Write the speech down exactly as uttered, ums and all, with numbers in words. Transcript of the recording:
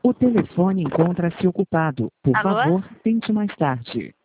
O telefone encontra-se ocupado. Por Alô? favor, tente mais tarde.